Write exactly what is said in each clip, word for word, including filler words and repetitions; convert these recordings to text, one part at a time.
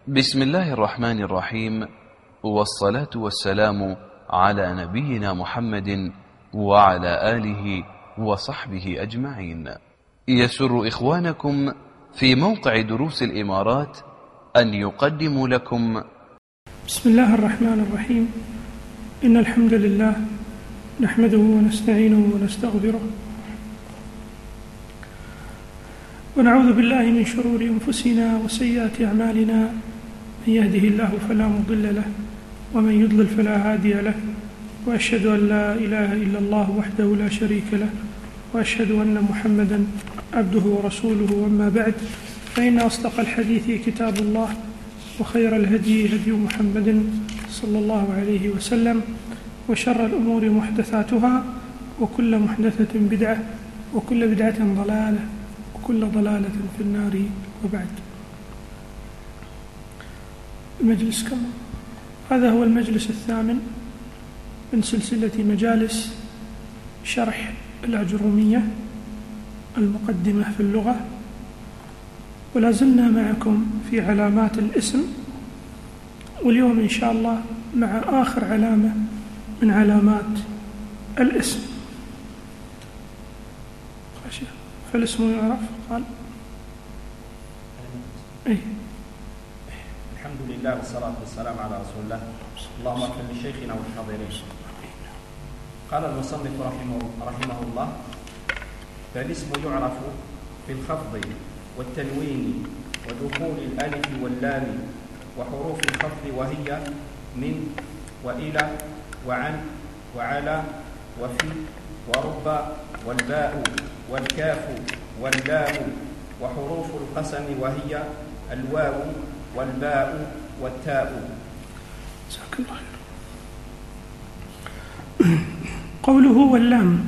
بسم الله الرحمن الرحيم، والصلاة والسلام على نبينا محمد وعلى آله وصحبه أجمعين. يسر إخوانكم في موقع دروس الإمارات أن يقدموا لكم بسم الله الرحمن الرحيم. إن الحمد لله نحمده ونستعينه ونستغفره ونعوذ بالله من شرور أنفسنا وسيئات أعمالنا، من يهده الله فلا مضل له ومن يضلل فلا هادي له، وأشهد أن لا إله إلا الله وحده لا شريك له، وأشهد أن محمدا عبده ورسوله. وأما بعد، فإن أصدق الحديث كتاب الله، وخير الهدي هدي محمد صلى الله عليه وسلم، وشر الأمور محدثاتها، وكل محدثة بدعة، وكل بدعة ضلالة، وكل ضلالة في النار. وبعد، المجلس كم؟ هذا هو المجلس الثامن من سلسلة مجالس شرح الأجرومية المقدمة في اللغة، ولا زلنا معكم في علامات الاسم، واليوم إن شاء الله مع آخر علامة من علامات الاسم. فالاسم يعرف قال أي. الحمد لله والصلاة والسلام على رسول الله. اللهم اغفر لشيخنا والحاضرين. قال المصنف رحمه, رحمه الله: فالاسم يعرف بالخفض والتنوين ودخول الألف واللام وحروف الخفض، وهي من وإلى وعن وعلى وفي ورب والباء والكاف واللام، وحروف القسم وهي الواو والباء والتاء. جزاك الله خير. قوله واللام،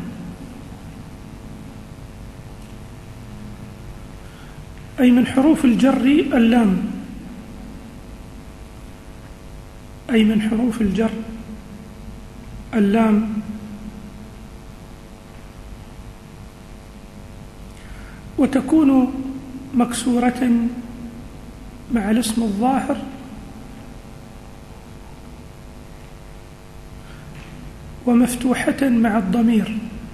أي من حروف الجر اللام، أي من حروف الجر اللام، وتكون مكسورة مع الاسم الظاهر ومفتوحة مع الضمير،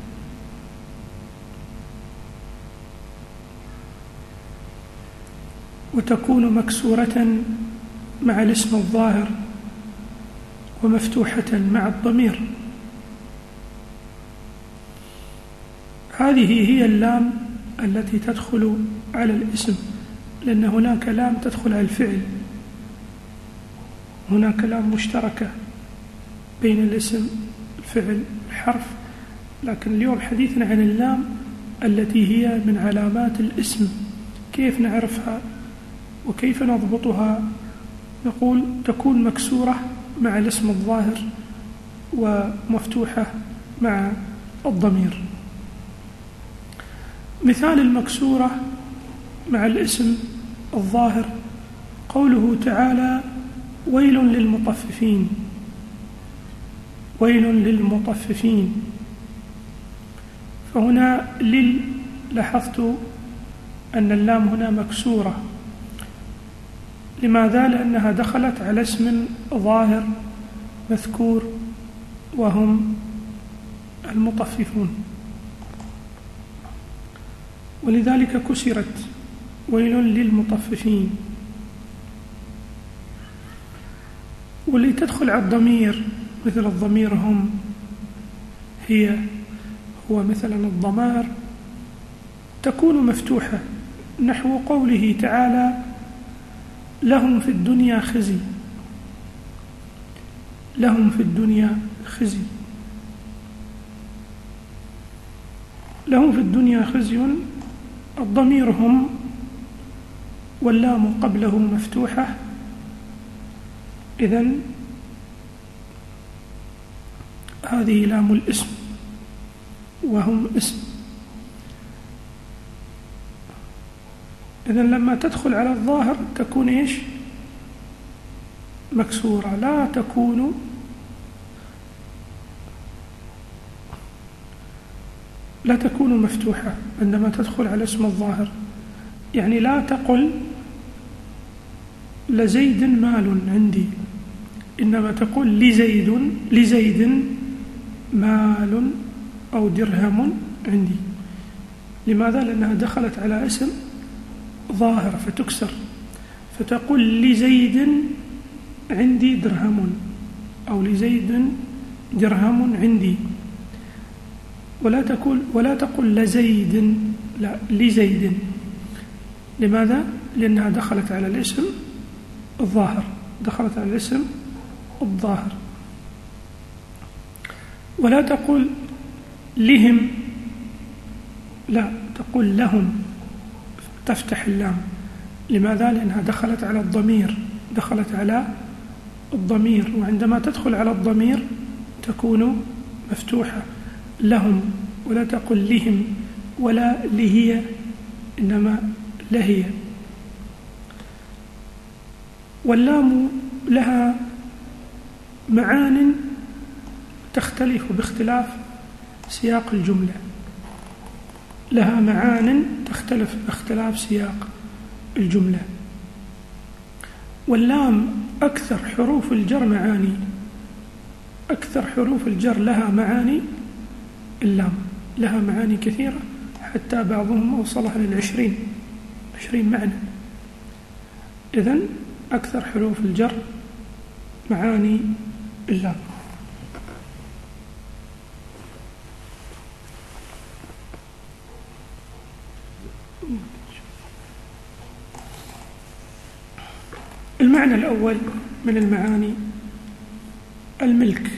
وتكون مكسورة مع الاسم الظاهر ومفتوحة مع الضمير. هذه هي اللام التي تدخل على الاسم، لأن هناك لام تدخل على الفعل، هناك لام مشتركة بين الاسم الفعل الحرف، لكن اليوم حديثنا عن اللام التي هي من علامات الاسم. كيف نعرفها وكيف نضبطها؟ نقول تكون مكسورة مع الاسم الظاهر ومفتوحة مع الضمير. مثال المكسورة مع الاسم الظاهر قوله تعالى: ويل للمطففين، ويل للمطففين. فهنا لل لاحظت أن اللام هنا مكسورة. لماذا؟ لأنها دخلت على اسم ظاهر مذكور وهم المطففون، ولذلك كسرت ويل للمطففين. واللي تدخل على الضمير مثل الضمير هم، هي، هو مثلا الضمائر، تكون مفتوحة، نحو قوله تعالى: لهم في الدنيا خزي، لهم في الدنيا خزي، لهم في الدنيا خزي. الضمير هم واللام قبله مفتوحة، إذن هذه لام الاسم وهم اسم. إذن لما تدخل على الظاهر تكون إيش؟ مكسورة، لا تكون لا تكون مفتوحة عندما تدخل على اسم الظاهر. يعني لا تقل لزيد مال عندي، إنما تقول لزيد لزيد مال أو درهم عندي. لماذا؟ لأنها دخلت على اسم ظاهر فتكسر، فتقول لزيد عندي درهم أو لزيد درهم عندي، ولا تقول ولا تقول لزيد، لا لزيد. لماذا؟ لأنها دخلت على الاسم الظاهر، دخلت على الاسم الظاهر. ولا تقول لهم، لا تقول لهم، تفتح اللام. لماذا؟ لأنها دخلت على الضمير، دخلت على الضمير، وعندما تدخل على الضمير تكون مفتوحة. لهم، ولا تقل لهم ولا لهي، إنما لهي. واللام لها معان تختلف باختلاف سياق الجملة، لها معان تختلف باختلاف سياق الجملة. واللام أكثر حروف الجر معاني، أكثر حروف الجر لها معاني. اللام لها معاني كثيرة، حتى بعضهم أوصلها للعشرين عشرين معنى. إذن أكثر حروف الجر معاني اللام. المعنى الأول من المعاني الملك،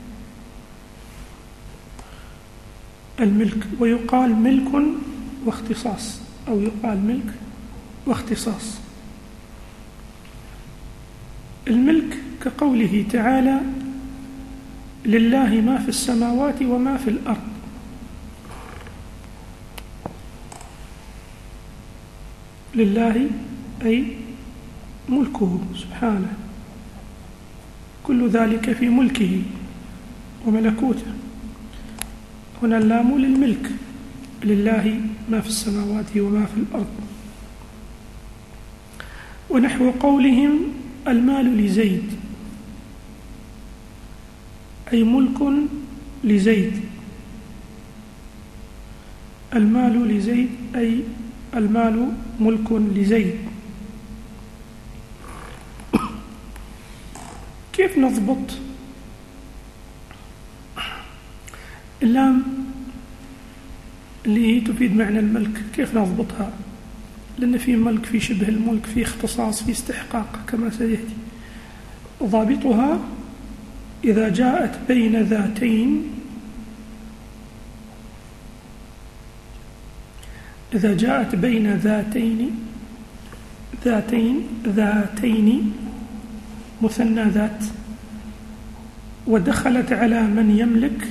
الملك، ويقال ملك واختصاص، أو يقال ملك واختصاص. الملك كقوله تعالى لله ما في السماوات وما في الأرض. لله أي ملكه سبحانه، كل ذلك في ملكه وملكوته. هنا اللام للملك، لله ما في السماوات وما في الأرض. ونحو قولهم المال لزيد، أي ملك لزيد. المال لزيد أي المال ملك لزيد. كيف نضبط اللام اللي هي تفيد معنى الملك؟ كيف نضبطها؟ لأن في ملك، في شبه الملك، في اختصاص، في استحقاق كما سيأتي. ضابطها إذا جاءت بين ذاتين، إذا جاءت بين ذاتين ذاتين ذاتين مثنى ذات، ودخلت على من يملك،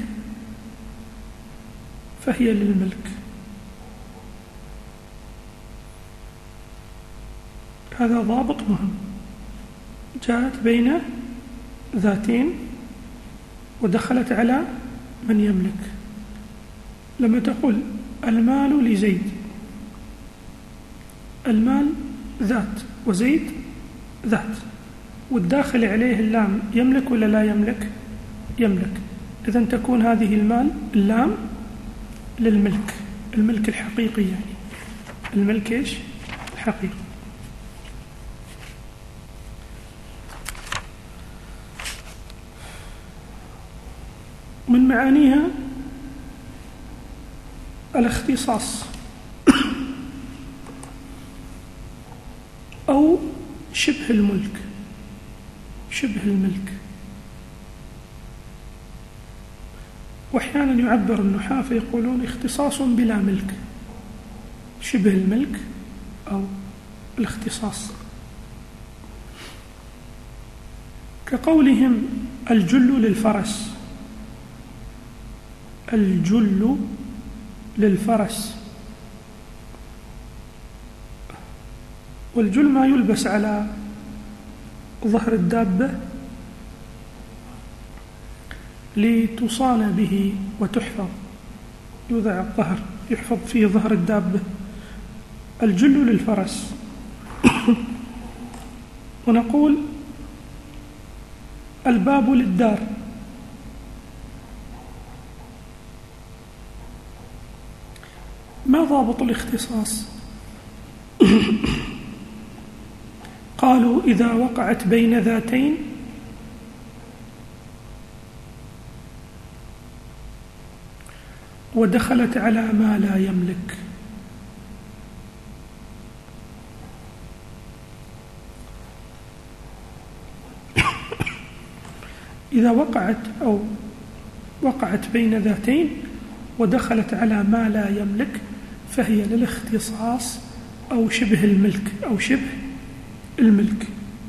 فهي للملك. هذا ضابط مهم. جاءت بين ذاتين ودخلت على من يملك. لما تقول المال لزيد، المال ذات وزيد ذات، والداخل عليه اللام يملك ولا لا يملك؟ يملك. إذن تكون هذه المال اللام للملك، الملك الحقيقي، يعني الملك إيش؟ الحقيقي. من معانيها الاختصاص أو شبه الملك، شبه الملك. وأحيانا يعبر النحاة فيقولون اختصاص بلا ملك، شبه الملك أو الاختصاص. كقولهم الجل للفرس، الجل للفرس. والجل ما يلبس على ظهر الدابة لتصان به وتحفظ، يوضع الظهر يحفظ فيه ظهر الدابة. الجل للفرس ونقول الباب للدار، ما ضابط الاختصاص؟ قالوا إذا وقعت بين ذاتين ودخلت على ما لا يملك. إذا وقعت أو وقعت بين ذاتين ودخلت على ما لا يملك فهي للاختصاص أو شبه الملك أو شبه الملك.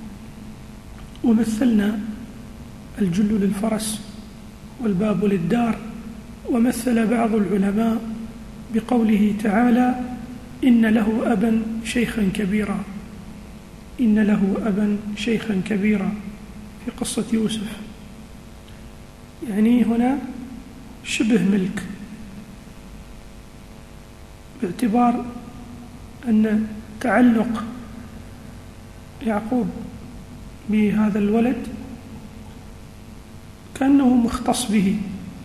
ومثلنا الجل للفرس والباب للدار. ومثل بعض العلماء بقوله تعالى إن له أبا شيخا كبيرا، إن له أبا شيخا كبيرا في قصة يوسف، يعني هنا شبه ملك، باعتبار أن تعلق يعقوب بهذا الولد كأنه مختص به،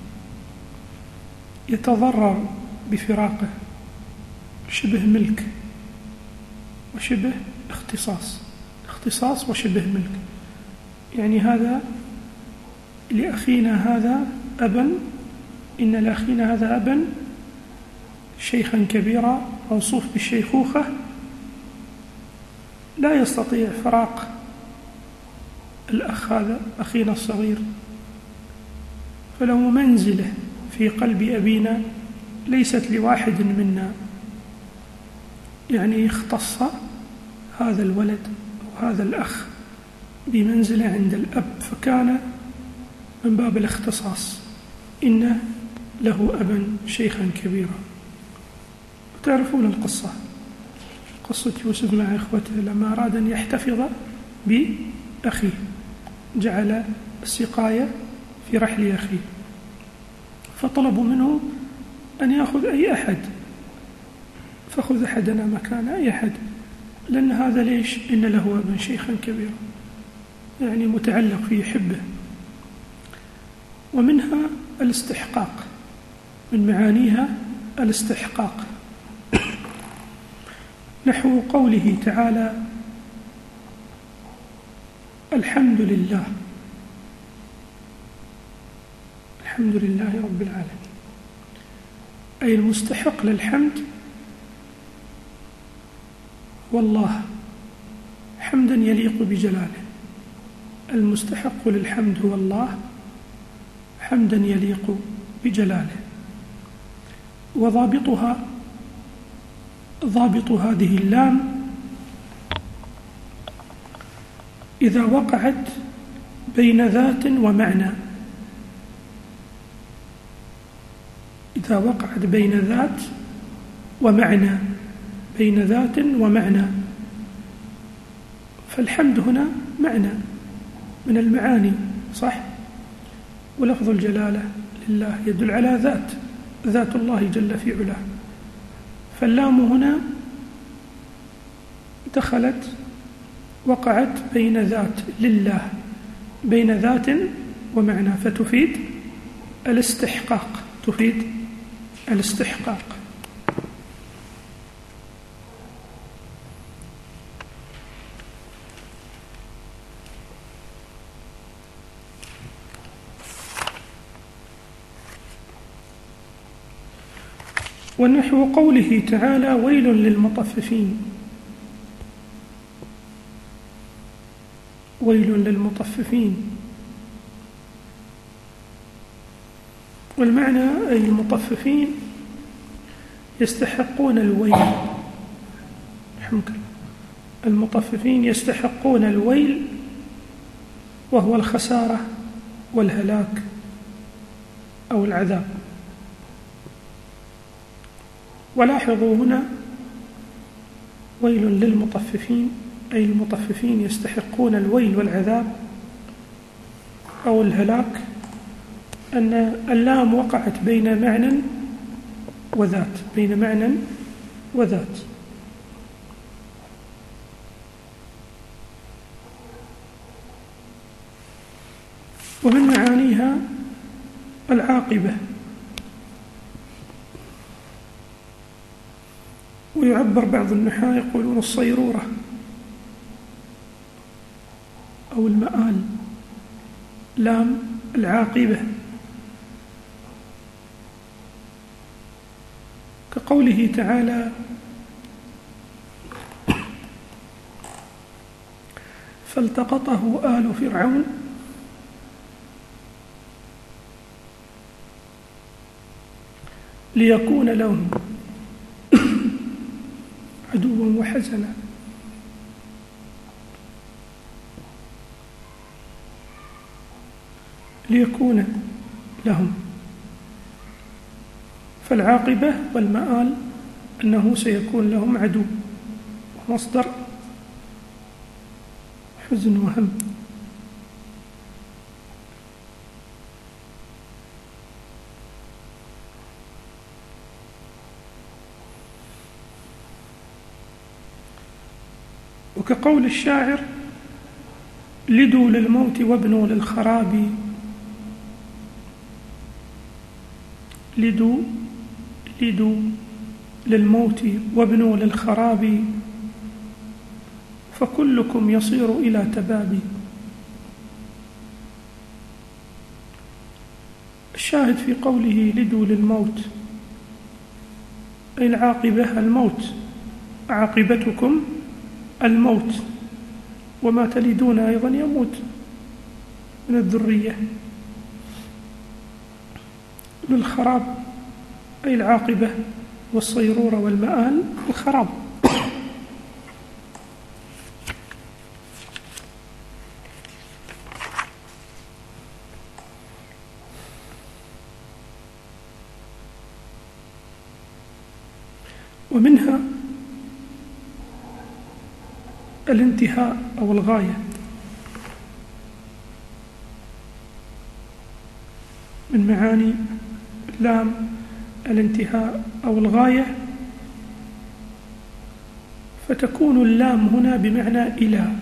يتضرر بفراقه، شبه ملك وشبه اختصاص، اختصاص وشبه ملك. يعني هذا لأخينا هذا أبا، إن لأخينا هذا أبا شيخا كبيرا موصوف بالشيخوخة لا يستطيع فراق الأخ هذا أخينا الصغير، فله منزله في قلب أبينا ليست لواحد منا، يعني اختص هذا الولد أو هذا الأخ بمنزله عند الأب، فكان من باب الاختصاص، إن له أبا شيخا كبيرا. تعرفون القصة، قصة يوسف مع إخوته لما أراد أن يحتفظ بأخيه جعل السقاية في رحل أخيه، فطلبوا منه أن يأخذ أي أحد، فخذ أحدنا مكان أي أحد، لأن هذا ليش؟ إن له أبا شيخا كبيرا، يعني متعلق فيه حبه. ومنها الاستحقاق، من معانيها الاستحقاق، نحو قوله تعالى الحمد لله، الحمد لله رب العالمين، أي المستحق للحمد والله حمدا يليق بجلاله، المستحق للحمد هو الله حمدا يليق بجلاله. وضابطها ضابط هذه اللام إذا وقعت بين ذات ومعنى، إذا وقعت بين ذات ومعنى، بين ذات ومعنى، فالحمد هنا معنى من المعاني صح، ولفظ الجلالة لله يدل على ذات، ذات الله جل في علاه، فاللام هنا دخلت وقعت بين ذات لله، بين ذات ومعنى، فتفيد الاستحقاق، تفيد الاستحقاق. ونحو قوله تعالى ويل للمطففين، ويل للمطففين، والمعنى أي المطففين يستحقون الويل، المطففين يستحقون الويل وهو الخسارة والهلاك أو العذاب. ولاحظوا هنا ويل للمطففين، أي المطففين يستحقون الويل والعذاب أو الهلاك، أن اللام وقعت بين معنى وذات، بين معنى وذات. ومن معانيها العاقبة، ويعبر بعض النحاة يقولون الصيرورة أو المآل، لام العاقبة، كقوله تعالى: فالتقطه آل فرعون ليكون لهم عدوا وحزنا. ليكون لهم، فالعاقبة والمآل أنه سيكون لهم عدو، ومصدر حزن وهم. وكقول الشاعر: لدوا للموت وابنوا للخراب. لدوا لدوا للموت وابنوا للخراب، فكلكم يصير إلى تباب. الشاهد في قوله لدوا للموت أي العاقبة الموت، عاقبتكم الموت، وما تلدون أيضا يموت من الذرية. للخراب أي العاقبة، والصيرورة والمآل الخراب. ومنها الانتهاء أو الغاية، من معاني اللام الانتهاء أو الغاية، فتكون اللام هنا بمعنى إلى،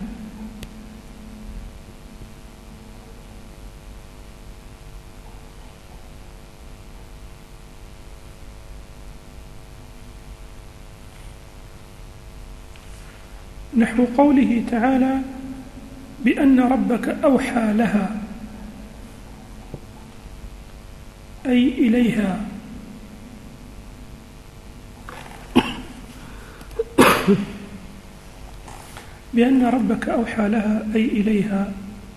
نحو قوله تعالى: بأن ربك أوحى لها أي إليها. بأن ربك أوحى لها أي إليها.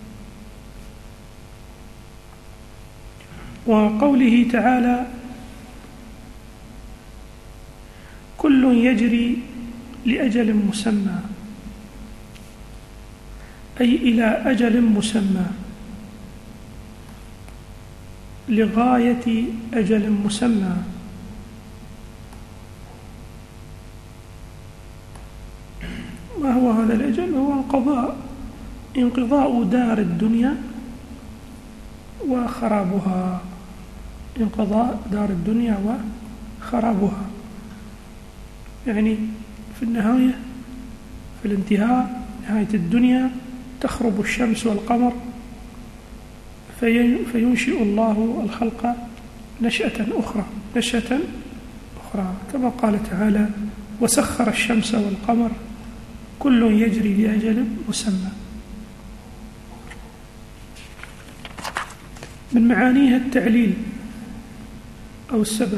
وقوله تعالى: كل يجري لأجل مسمى أي إلى أجل مسمى، لغاية أجل مسمى. ما هو هذا الأجل؟ هو انقضاء انقضاء دار الدنيا وخرابها، انقضاء دار الدنيا وخرابها، يعني في النهاية، في الانتهاء، نهاية الدنيا، تخرب الشمس والقمر، فينشئ الله الخلق نشأة أخرى نشأة أخرى كما قال تعالى: وسخر الشمس والقمر كل يجري لأجل مسمى. من معانيها التعليل أو السبب.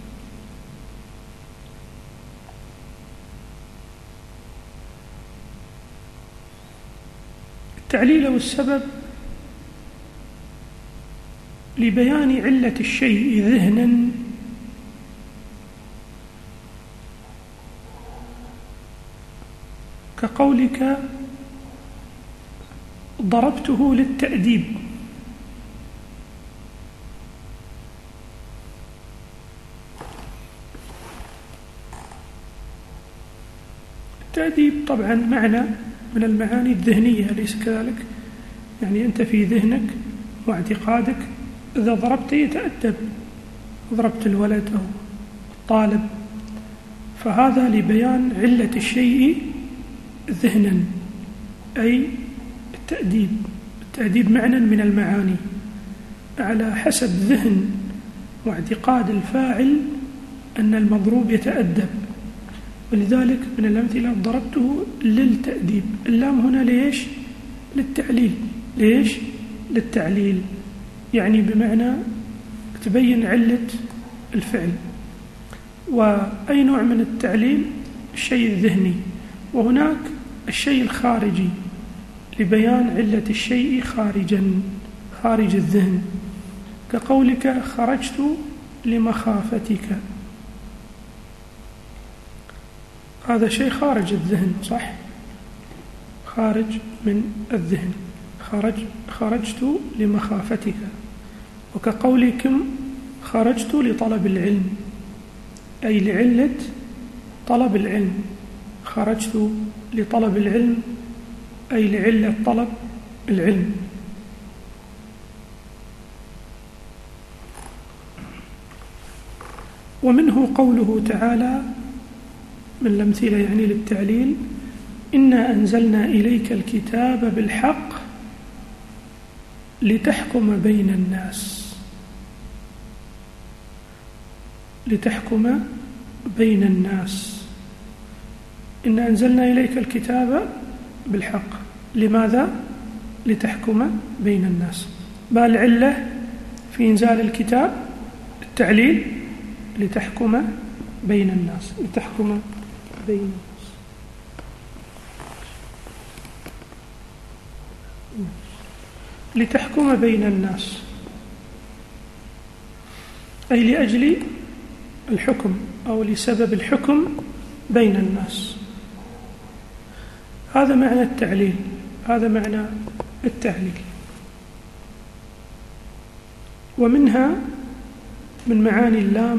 التعليل أو السبب لبيان علة الشيء ذهنا كقولك: ضربته للتأديب. التأديب طبعا معنى من المعاني الذهنية، أليس كذلك؟ يعني أنت في ذهنك واعتقادك إذا ضربت يتأدب، ضربت الولد أو الطالب، فهذا لبيان علة الشيء ذهنا أي التأديب. التأديب معنى من المعاني على حسب ذهن واعتقاد الفاعل أن المضروب يتأدب، ولذلك من الأمثلة ضربته للتأديب. اللام هنا ليش؟ للتعليل. ليش؟ للتعليل، يعني بمعنى تبين علة الفعل. وأي نوع من التعليل؟ الشيء الذهني، وهناك الشيء الخارجي لبيان علة الشيء خارجا خارج الذهن، كقولك خرجت لمخافتك، هذا شيء خارج الذهن، صح؟ خارج من الذهن، خرج خرجت لمخافتك. وكقولكم خرجت لطلب العلم، أي لعلة طلب العلم. خرجت لطلب العلم أي لعلة طلب العلم. ومنه قوله تعالى من الأمثلة يعني للتعليل: إنا أنزلنا إليك الكتاب بالحق لتحكم بين الناس. لتحكم بين الناس. إنا أنزلنا إليك الكتاب بالحق، لماذا؟ لتحكم بين الناس. ما العلة في إنزال الكتاب؟ التعليل، لتحكم بين الناس. لتحكم بين الناس. لتحكم بين الناس أي لأجل الحكم أو لسبب الحكم بين الناس. هذا معنى التعليل، هذا معنى التعليل. ومنها من معاني اللام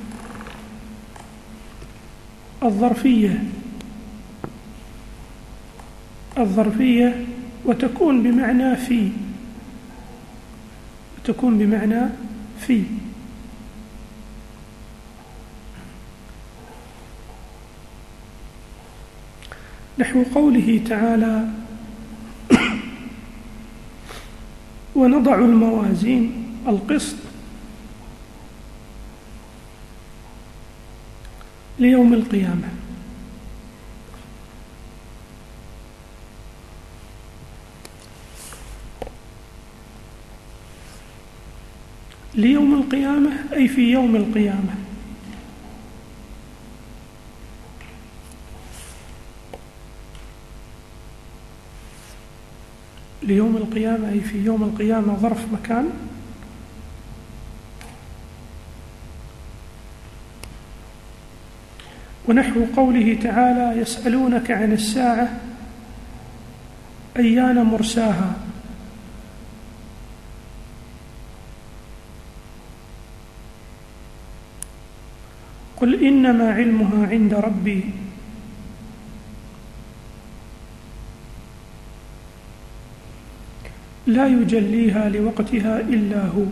الظرفية. الظرفية وتكون بمعنى في، وتكون بمعنى في. نحو قوله تعالى: ونضع الموازين القسط ليوم القيامة. ليوم القيامة أي في يوم القيامة. ليوم القيامة أي في يوم القيامة ظرف مكان. ونحو قوله تعالى: يسألونك عن الساعة أيان مرساها. قل إنما علمها عند ربي لا يجليها لوقتها إلا هو.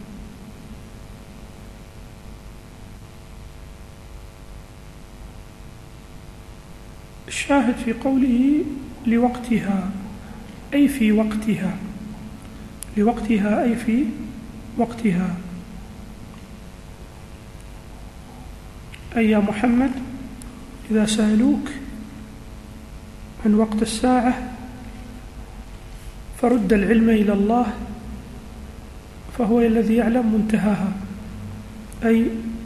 الشاهد في قوله لوقتها أي في وقتها. لوقتها أي في وقتها. أي يا محمد إذا سألوك عن وقت الساعة فرد العلم إلى الله، فهو الذي يعلم منتهاها، أي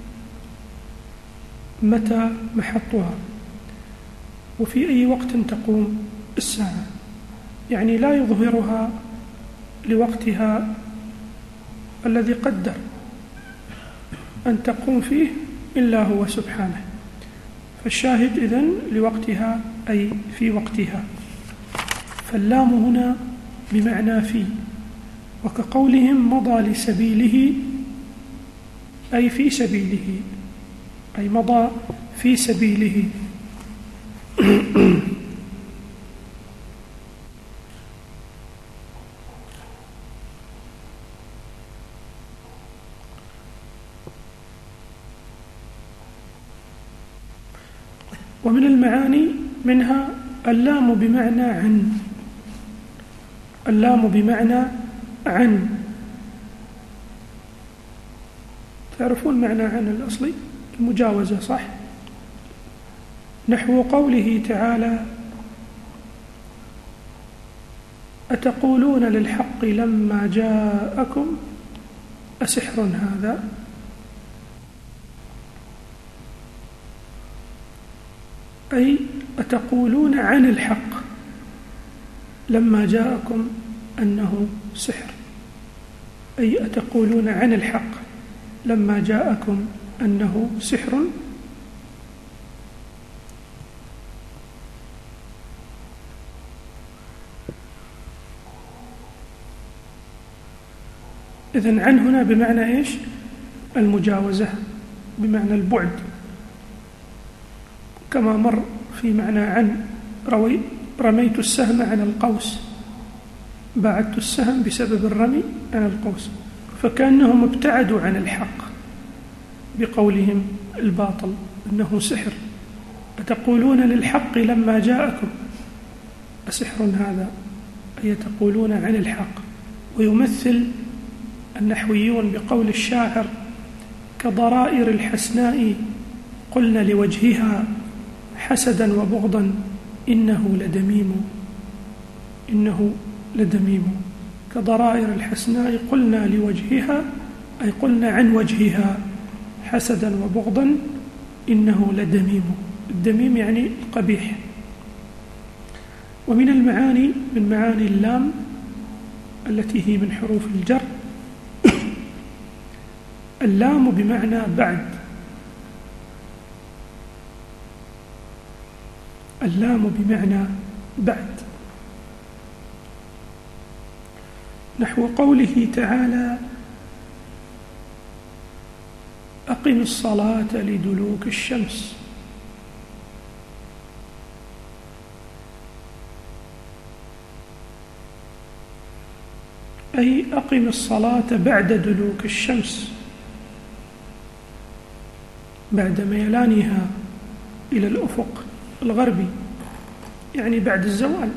متى محطها وفي أي وقت تقوم الساعة، يعني لا يظهرها لوقتها الذي قدر أن تقوم فيه إلا هو سبحانه. فالشاهد إذن لوقتها أي في وقتها. فاللام هنا بمعنى في، وكقولهم مضى لسبيله أي في سبيله، أي مضى في سبيله. ومن المعاني منها اللام بمعنى عن. اللام بمعنى عن تعرفون معنى عن الأصلي؟ المجاوزة، صح؟ نحو قوله تعالى: أتقولون للحق لما جاءكم أسحر هذا؟ أي أتقولون عن الحق لما جاءكم أنه سحر، أي أتقولون عن الحق لما جاءكم أنه سحر. إذن عن هنا بمعنى إيش؟ المجاوزة، بمعنى البعد، كما مر في معنى عن روي رميت السهم عن القوس، بعدت السهم بسبب الرمي عن القوس، فكأنهم ابتعدوا عن الحق بقولهم الباطل أنه سحر. أتقولون للحق لما جاءكم أسحر هذا، أي تقولون عن الحق. ويمثل النحويون بقول الشاعر: كضرائر الحسناء قلنا لوجهها حسدا وبغضا إنه لدميم، إنه لدميم. كضرائر الحسناء قلنا لوجهها، أي قلنا عن وجهها حسدا وبغضا إنه لدميم. الدميم يعني القبيح. ومن المعاني من معاني اللام التي هي من حروف الجر اللام بمعنى بعد، اللام بمعنى بعد. نحو قوله تعالى: أقم الصلاة لدلوك الشمس. أي أقم الصلاة بعد دلوك الشمس، بعد ميلانها إلى الأفق الغربي، يعني بعد الزوال،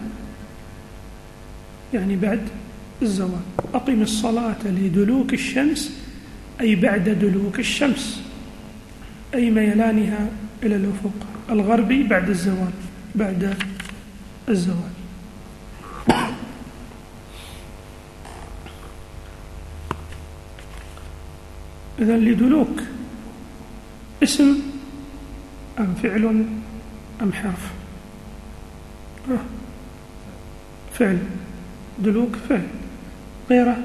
يعني بعد الزوال. أقم الصلاة لدلوك الشمس أي بعد دلوك الشمس، أي ميلانها إلى الأفق الغربي بعد الزوال، بعد الزوال. إذن لدلوك اسم أم فعل أم حرف؟ آه. فعل. دلوك فعل. غيره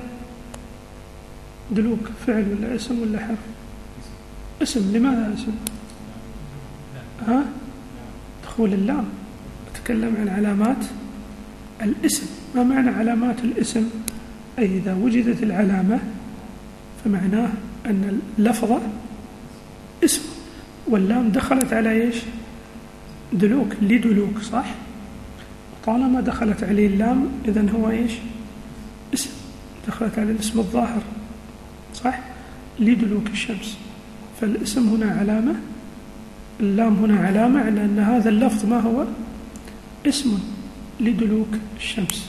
دلوك فعل ولا اسم ولا حرف؟ اسم. لماذا اسم؟ ها؟ دخول اللام. نتكلم عن علامات الاسم. ما معنى علامات الاسم؟ أي إذا وجدت العلامة فمعناه أن اللفظة اسم، واللام دخلت على إيش؟ دلوك، لدلوك، صح؟ طالما دخلت عليه اللام إذن هو إيش؟ اسم، دخلت على الاسم الظاهر، صح؟ لدلوك الشمس. فالاسم هنا علامة، اللام هنا علامة على أن هذا اللفظ ما هو؟ اسم لدلوك الشمس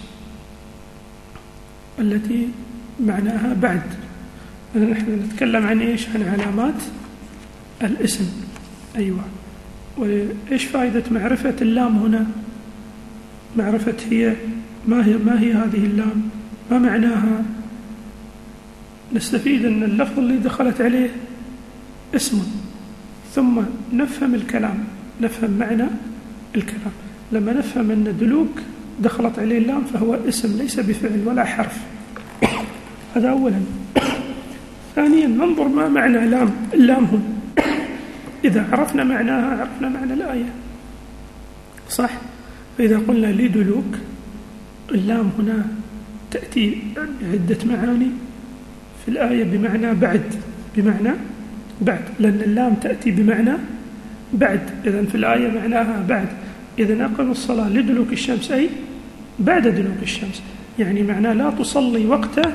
التي معناها بعد. نحن نتكلم عن إيش؟ عن علامات الاسم. أيوة. وإيش فائدة معرفة اللام هنا؟ معرفة هي ما هي ما هي هذه اللام؟ ما معناها؟ نستفيد أن اللفظ اللي دخلت عليه اسم، ثم نفهم الكلام، نفهم معنى الكلام. لما نفهم أن دلوك دخلت عليه اللام فهو اسم ليس بفعل ولا حرف. هذا أولا. ثانيا ننظر ما معنى لام اللام هنا. إذا عرفنا معناها عرفنا معنى الآية، صح؟ فإذا قلنا لدلوك، اللام هنا تأتي بعدة معاني في الآية بمعنى بعد، بمعنى بعد، لأن اللام تأتي بمعنى بعد. إذن في الآية معناها بعد. إذن أقم الصلاة لدلوك الشمس أي بعد دلوك الشمس، يعني معناه لا تصلي وقته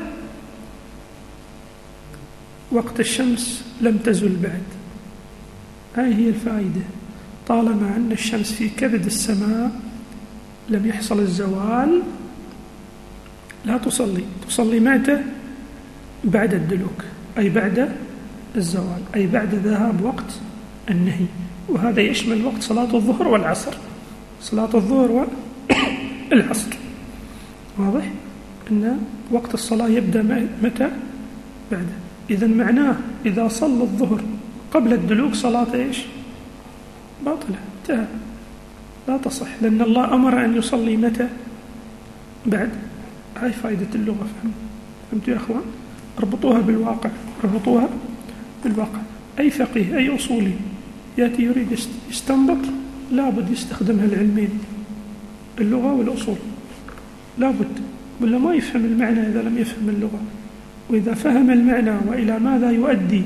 وقت الشمس لم تزل بعد. هاي هي الفائدة. طالما أن الشمس في كبد السماء لم يحصل الزوال لا تصلي. تصلي متى؟ بعد الدلوك، أي بعد الزوال، أي بعد ذهاب وقت النهي، وهذا يشمل وقت صلاة الظهر والعصر، صلاة الظهر والعصر. واضح أن وقت الصلاة يبدأ متى؟ بعد. إذا معناه إذا صلى الظهر قبل الدلوك صلاة إيش؟ باطلة، انتهى، لا تصح، لأن الله أمر أن يصلي متى؟ بعد. هاي فائدة اللغة. فهم فهمتوا يا أخوان؟ اربطوها بالواقع، اربطوها بالواقع. أي فقيه أي أصولي يأتي يريد يستنبط لابد يستخدمها العلمين، اللغة والأصول، لابد، ولا ما يفهم المعنى إذا لم يفهم اللغة. وإذا فهم المعنى وإلى ماذا يؤدي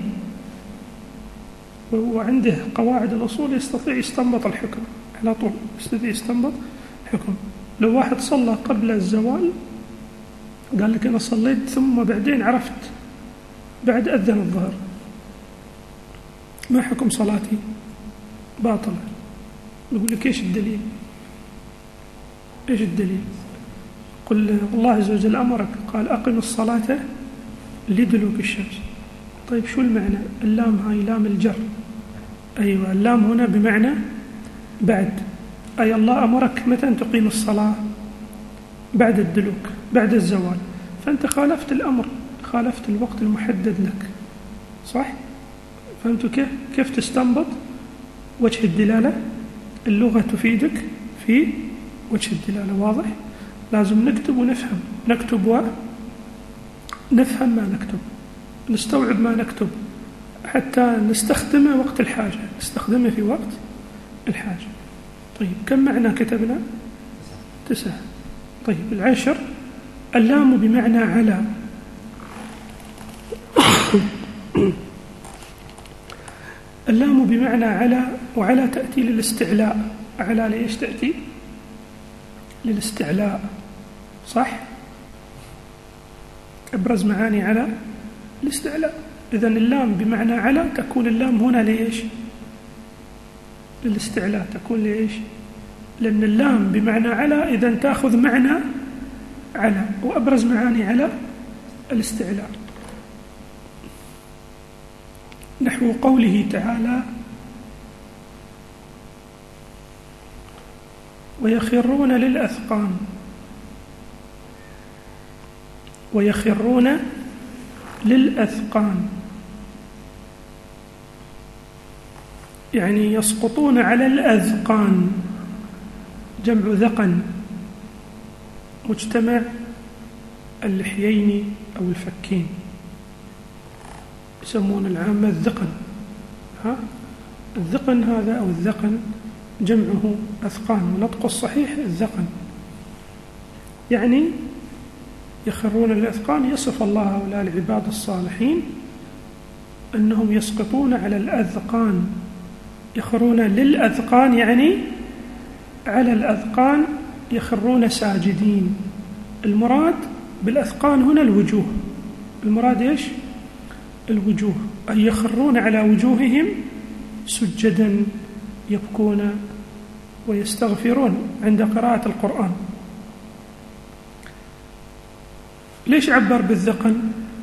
وعنده قواعد الأصول يستطيع يستنبط الحكم على طول، يستطيع يستنبط الحكم. لو واحد صلى قبل الزوال قال لك أنا صليت ثم بعدين عرفت بعد أذن الظهر، ما حكم صلاتي؟ باطلة. نقول لك إيش الدليل؟ إيش الدليل؟ قل الله عز وجل أمرك، قال أقم الصلاة لدلوك الشمس. طيب شو المعنى؟ اللام هاي لام الجر، أيوة اللام هنا بمعنى بعد، أي الله أمرك متى أن تقيم الصلاة؟ بعد الدلوك، بعد الزوال، فأنت خالفت الأمر، خالفت الوقت المحدد لك، صح؟ فهمتوا كيف؟ كيف تستنبط وجه الدلالة؟ اللغة تفيدك في وجه الدلالة. واضح؟ لازم نكتب ونفهم، نكتب ونفهم ما نكتب، نستوعب ما نكتب حتى نستخدمه وقت الحاجة، نستخدمه في وقت الحاجة. طيب كم معنى كتبنا؟ تسعة. طيب العشر، اللام بمعنى على. اللام بمعنى على، وعلى تأتي للاستعلاء. على ليش تأتي؟ للاستعلاء، صح؟ أبرز معاني على الاستعلاء. إذن اللام بمعنى على، تكون اللام هنا ليش؟ للاستعلاء. تكون ليش؟ لأن اللام بمعنى على إذن تأخذ معنى على، وأبرز معاني على الاستعلاء. نحو قوله تعالى ويخرون للأذقان، ويخرون للأذقان يعني يسقطون على الأذقان، جمع ذقن، مجتمع اللحيين أو الفكين، يسمون العامة الذقن. ها؟ الذقن هذا أو الذقن جمعه أذقان، ونطق الصحيح الذقن. يعني يخرون للأذقان، يصف الله هؤلاء العباد الصالحين أنهم يسقطون على الأذقان. يخرون للأذقان يعني على الأذقان، يخرون ساجدين. المراد بالأذقان هنا الوجوه، المراد إيش؟ الوجوه، أي يخرون على وجوههم سجدا، يبكون ويستغفرون عند قراءة القرآن. ليش عبر بالذقن؟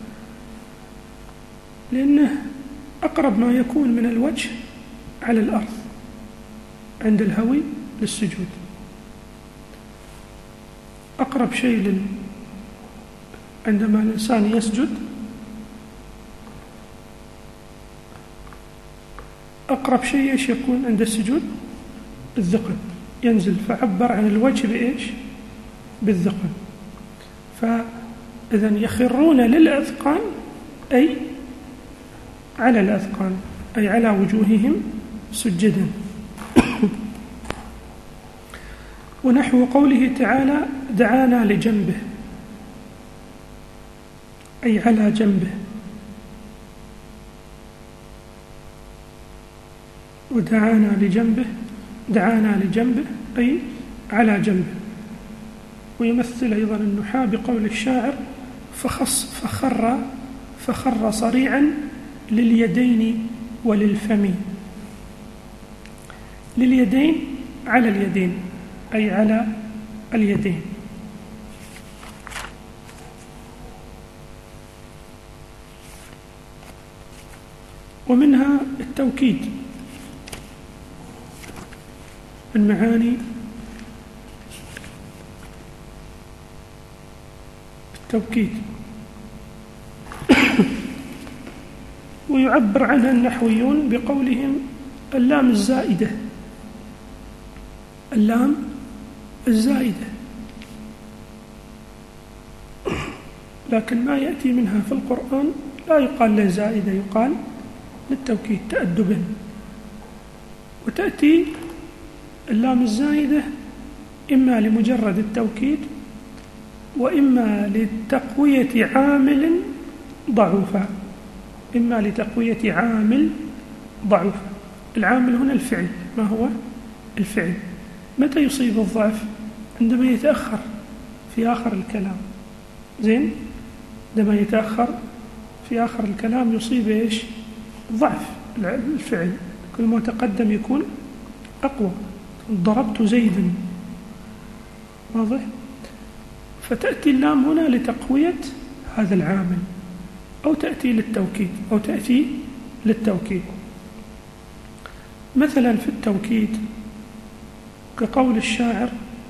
لأنه أقرب ما يكون من الوجه على الأرض عند الهوي للسجود، أقرب شيء لل... عندما الإنسان يسجد أقرب شيء إيش يكون عند السجود؟ الذقن، ينزل، فعبر عن الوجه بإيش؟ بالذقن. فإذن يخرون للأذقان أي على الأذقان، أي على وجوههم سجدا. ونحو قوله تعالى دعانا لجنبه، أي على جنبه. ودعانا لجنبه، دعانا لجنبه أي على جنبه. ويمثل أيضا النحاة بقول الشاعر فخص فخر فخر صريعا لليدين وللفم. لليدين على اليدين، أي على اليدين. ومنها التوكيد من معاني التوكيد ويعبر عنها النحويون بقولهم اللام الزائدة، اللام الزائدة، لكن ما يأتي منها في القرآن لا يقال له زائدة، يقال للتوكيد تأدبا. وتأتي اللام الزائدة إما لمجرد التوكيد وإما لتقوية عامل ضعوفا، إما لتقوية عامل ضعوف. العامل هنا الفعل. ما هو الفعل؟ متى يصيب الضعف؟ عندما يتأخر في آخر الكلام. زين؟ عندما يتأخر في آخر الكلام يصيب إيش؟ ضعف الفعل. كل ما تقدم يكون أقوى. ضربت زيدا، واضح؟ فتأتي اللام هنا لتقوية هذا العامل، أو تأتي للتوكيد، أو تأتي للتوكيد. مثلا في التوكيد كقول الشاعر: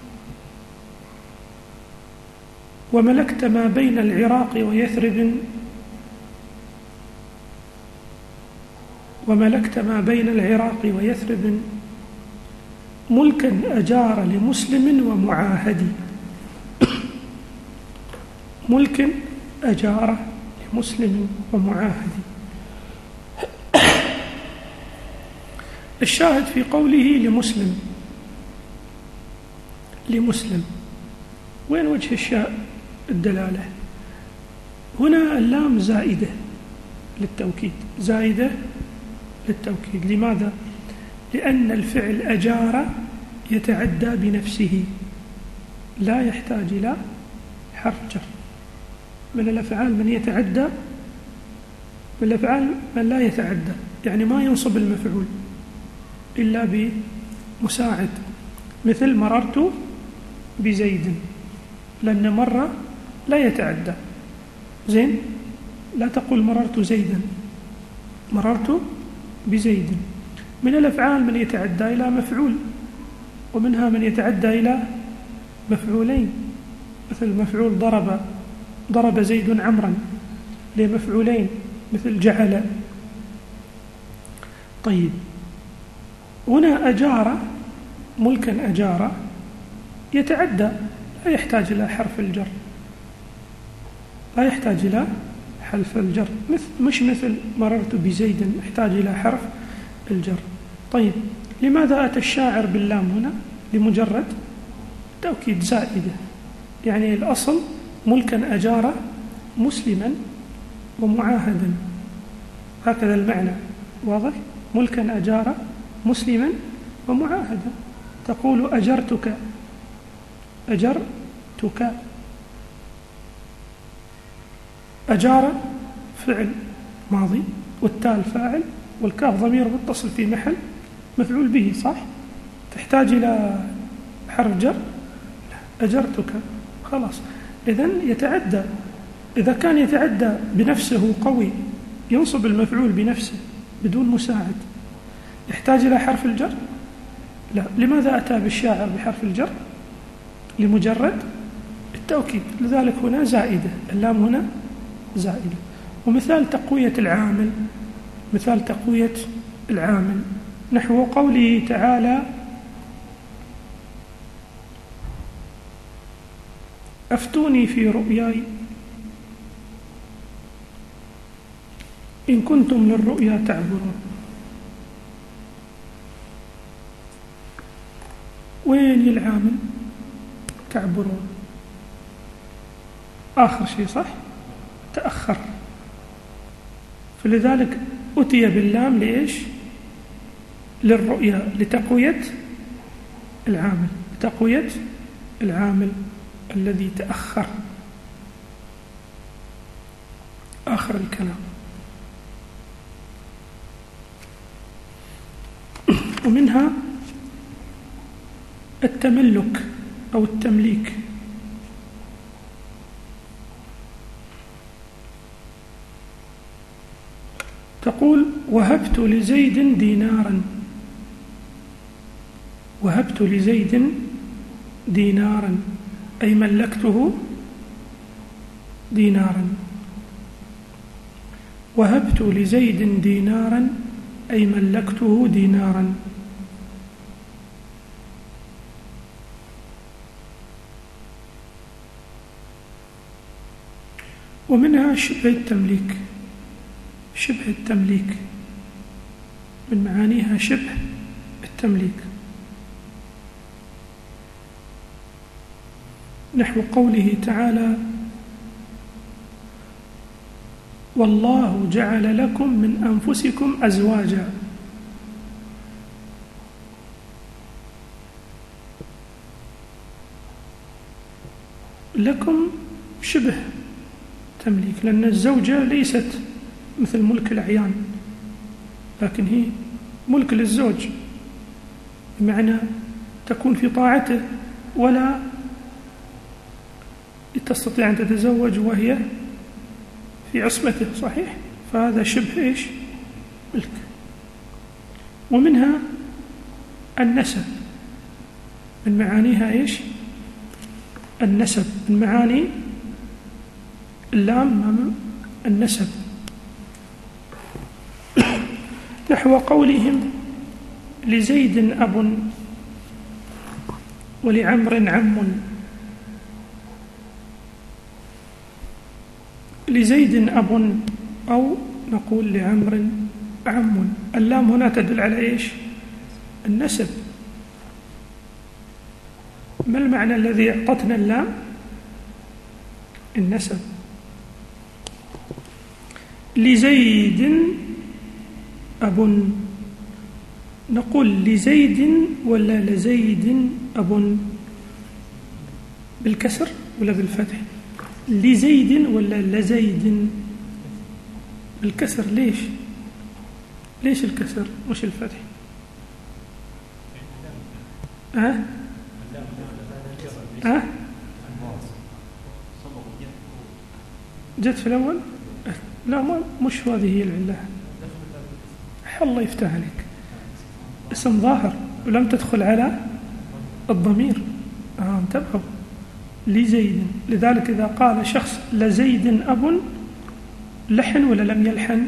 وملكت ما بين العراق ويثرب، وملكت ما بين العراق ويثرب ملكا أجار لمسلم ومعاهد. ملك أجار لمسلم ومعاهد. الشاهد في قوله لمسلم، لمسلم، وين وجه الشاء الدلالة؟ هنا اللام زائدة للتوكيد، زائدة للتوكيد. لماذا؟ لأن الفعل أجار يتعدى بنفسه، لا يحتاج إلى حرف جر. من الأفعال من يتعدى، من الأفعال من لا يتعدى، يعني ما ينصب المفعول إلا بمساعد، مثل مررت بزيد، لأن مرة لا يتعدى. زين؟ لا تقول مررت زيدا، مررت بزيد. من الأفعال من يتعدى إلى مفعول، ومنها من يتعدى إلى مفعولين، مثل مفعول ضرب، ضرب زيد عمرا، لمفعولين مثل جعل. طيب، هنا أجار، ملكا أجار يتعدى، لا يحتاج إلى حرف الجر، لا يحتاج إلى حرف الجر، مثل مش مثل مررت بزيد يحتاج إلى حرف الجر. طيب، لماذا أتى الشاعر باللام هنا؟ لمجرد توكيد زائدة، يعني الأصل ملكا أجار مسلما ومعاهدا، هكذا المعنى، واضح؟ ملكا أجار مسلما ومعاهدا. تقول أجرتك، أجرتك. أجار فعل ماضي، والتال فاعل، والكاف ضمير متصل في محل مفعول به، صح؟ تحتاج إلى حرف جر؟ أجرتك، خلاص. إذن يتعدى، إذا كان يتعدى بنفسه قوي ينصب المفعول بنفسه بدون مساعد، يحتاج إلى حرف الجر؟ لا. لماذا أتى بالشاعر بحرف الجر؟ لمجرد التوكيد. لذلك هنا زائدة، اللام هنا زائدة. ومثال تقوية العامل، مثال تقوية العامل نحو قوله تعالى: أفتوني في رؤياي إن كنتم للرؤيا تعبرون. وين العامل؟ تعبرون، آخر شيء، صح؟ تأخر. فلذلك أتي باللام لإيش؟ للرؤيا، لتقوية العامل، لتقوية العامل الذي تأخر آخر الكلام. ومنها التملك أو التمليك. تقول وهبت لزيد دينارا، وهبت لزيد دينارا أي ملكته دينارا، وهبت لزيد دينارا أي ملكته دينارا. ومنها شبه التمليك، شبه التمليك من معانيها شبه التمليك، نحو قوله تعالى والله جعل لكم من أنفسكم أزواجا، لكم شبه تمليك، لأن الزوجة ليست مثل ملك الأعيان، لكن هي ملك للزوج، بمعنى تكون في طاعته ولا تستطيع أن تتزوج وهي في عصمته، صحيح؟ فهذا شبه إيش؟ ملك. ومنها النسب، من معانيها إيش؟ النسب، من معاني اللام النسب، نحو قولهم لزيد أب ولعمر عم، لزيد أب أو نقول لعمر عم، اللام هنا تدل على إيش؟ النسب. ما المعنى الذي أعطتنا اللام؟ النسب. لزيد أب، نقول لزيد ولا لزيد أب؟ بالكسر ولا بالفتح؟ لزيد ولا لزيد؟ بالكسر. ليش؟ ليش الكسر مش الفتح؟ ها؟ ها؟ جت في الأول؟ لا، ما مش هذه هي العلة. الله يفتح عليك، اسم ظاهر ولم تدخل على الضمير. آه انتبهوا، لزيد، لذلك إذا قال شخص لزيد أب لحن ولا لم يلحن؟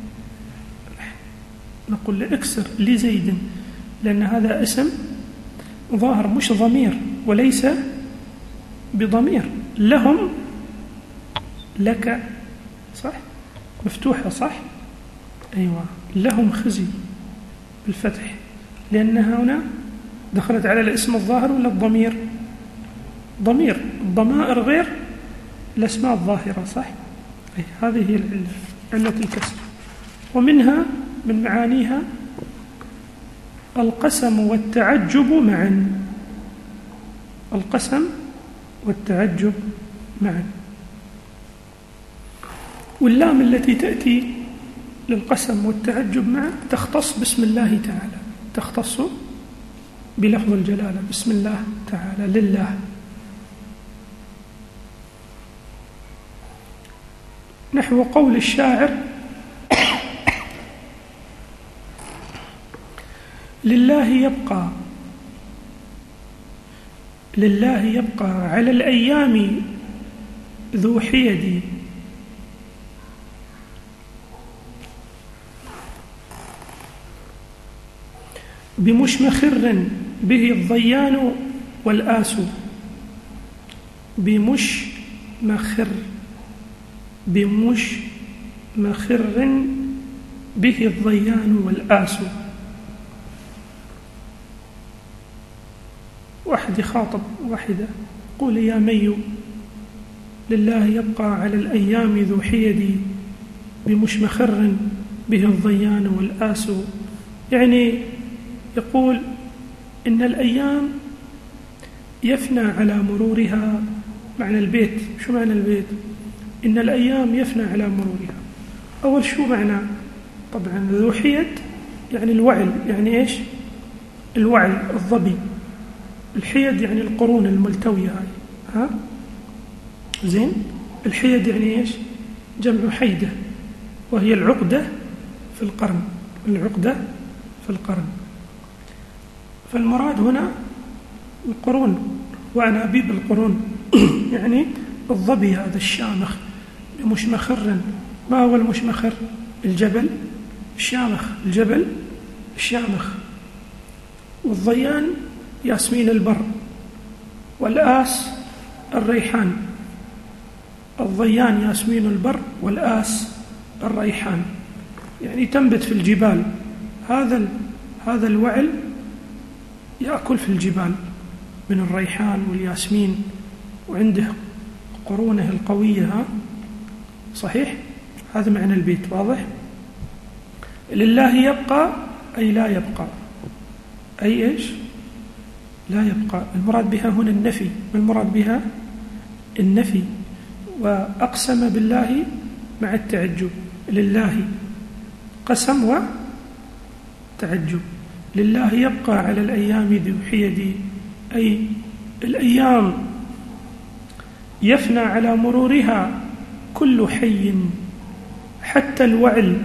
نقول لأكسر لزيد، لأن هذا اسم ظاهر مش ضمير، وليس بضمير. لهم لك، صح؟ مفتوحة، صح؟ أيوة، لهم خزي بالفتح، لأنها هنا دخلت على الاسم الظاهر ولا الضمير؟ ضمير. الضمائر غير الأسماء الظاهرة، صح؟ أي هذه هي العلة، علة الكسر. ومنها من معانيها القسم والتعجب معا، القسم والتعجب معا. واللام التي تأتي للقسم والتعجب معا تختص باسم الله تعالى، تختص بلفظ الجلالة، بسم الله تعالى، لله. نحو قول الشاعر لله يبقى، لله يبقى على الأيام ذو حيدي، بمشمخر به الضيان والآس، بمشمخر، بمشمخر به الضيان والآس. واحد يخاطب واحدة، قول يا مي لله يبقى على الأيام ذو حيدي، بمشمخر به الضيان والآس. يعني يقول إن الأيام يفنى على مرورها. معنى البيت، شو معنى البيت؟ إن الأيام يفنى على مرورها. أول شو معنى؟ طبعا ذو حيد يعني الوعل، يعني إيش؟ الوعل الظبي. الحيد يعني القرون الملتوية هاي، ها؟ زين؟ الحيد يعني إيش؟ جمع حيدة، وهي العقدة في القرن، العقدة في القرن. فالمراد هنا القرون وأنابيب القرون يعني الظبي هذا الشامخ بمشمخر. ما هو المشمخر؟ الجبل الشامخ، الجبل الشامخ. والضيان ياسمين البر، والآس الريحان. الضيان ياسمين البر، والآس الريحان، يعني تنبت في الجبال. هذا هذا الوعل يأكل في الجبال من الريحان والياسمين، وعنده قرونه القوية. ها صحيح؟ هذا معنى البيت، واضح؟ لله يبقى أي لا يبقى، أي إيش؟ لا يبقى. المراد بها هنا النفي، والمراد بها النفي. وأقسم بالله مع التعجب. لله قسم وتعجب. لله يبقى على الأيام ذو حيدي، أي الأيام يفنى على مرورها كل حي، حتى الوعل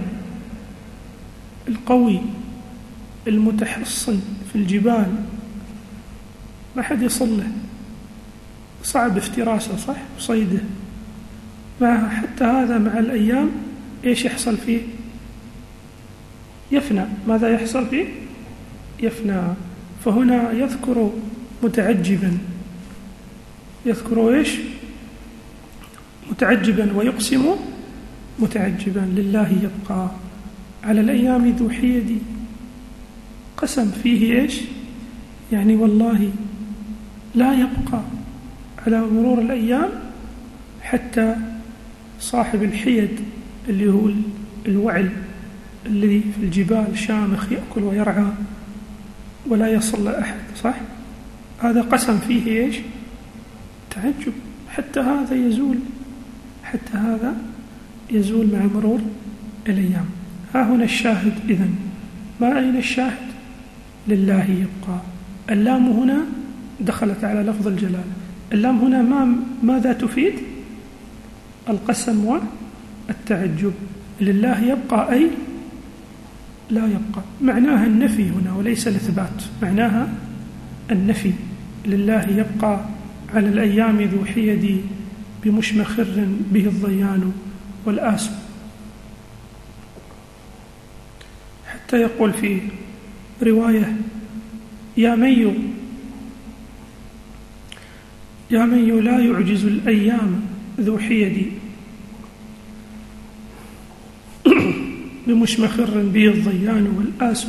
القوي المتحصن في الجبال ما حد يصل له، صعب افتراسه، صح؟ وصيده. مع حتى هذا مع الأيام إيش يحصل فيه؟ يفنى. ماذا يحصل فيه؟ يفنى. فهنا يذكر متعجبا، يذكر إيش؟ متعجبا، ويقسم متعجبا. لله يبقى على الأيام ذو حيدي. قسم فيه إيش؟ يعني والله لا يبقى على مرور الأيام حتى صاحب الحيد اللي هو الوعل الذي في الجبال شامخ يأكل ويرعى ولا يصل أحد، صح؟ هذا قسم فيه إيش؟ تعجب. حتى هذا يزول، حتى هذا يزول مع مرور الأيام. ها هنا الشاهد. إذن ما أين الشاهد؟ لله يبقى. اللام هنا دخلت على لفظ الجلالة. اللام هنا ما ماذا تفيد؟ القسم والتعجب. لله يبقى أي لا يبقى. معناها النفي هنا وليس الإثبات، معناها النفي. لله يبقى على الأيام ذو حيدي، بمشمخر به الضيان والآس. حتى يقول في رواية: يا مي يا مي لا يعجز الأيام ذو حيدي، بمشمخر به الضيان والآس.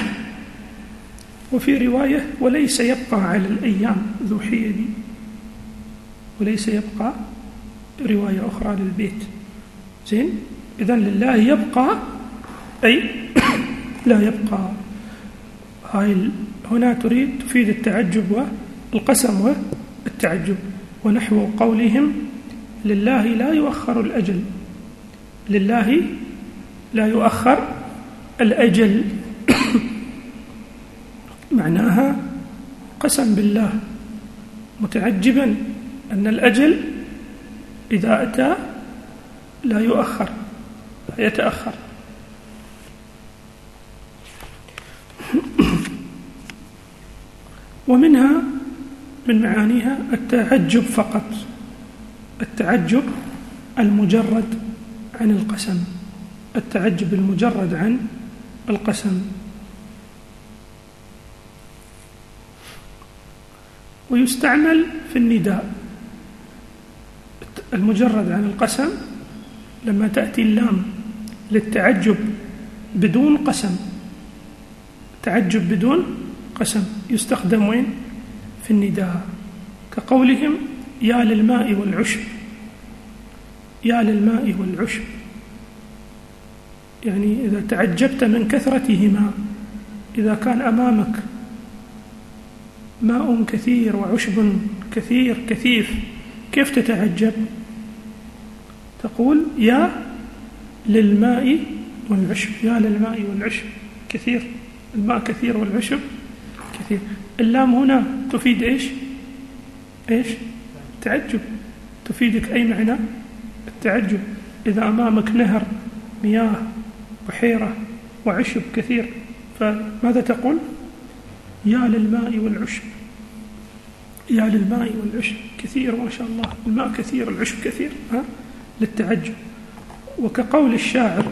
وفي رواية: وليس يبقى على الأيام ذو حيدي. وليس يبقى رواية أخرى للبيت. زين؟ إذن لله يبقى أي لا يبقى. هاي هنا تريد تفيد التعجب والقسم والتعجب. ونحو قولهم: لله لا يؤخر الأجل. لله لا يؤخر الأجل. معناها قسم بالله متعجبا أن الأجل إذا أتى لا يؤخر، لا يتأخر. ومنها من معانيها التعجب فقط، التعجب المجرد عن القسم، التعجب المجرد عن القسم. ويستعمل في النداء المجرد عن القسم لما تأتي اللام للتعجب بدون قسم، تعجب بدون قسم، يستخدم وين؟ في النداء. كقولهم: يا للماء والعشب. يا للماء والعشب، يعني إذا تعجبت من كثرتهما، إذا كان أمامك ماء كثير وعشب كثير كثيف، كيف تتعجب؟ تقول: يا للماء والعشب. يا للماء والعشب، كثير، الماء كثير والعشب كثير. اللام هنا تفيد إيش؟ إيش؟ تعجب، تفيدك أي معنى؟ التعجب. إذا أمامك نهر، مياه، بحيرة، وعشب كثير، فماذا تقول؟ يا للماء والعشب، يا للماء والعشب كثير ما شاء الله، الماء كثير العشب كثير، ها للتعجب. وكقول الشاعر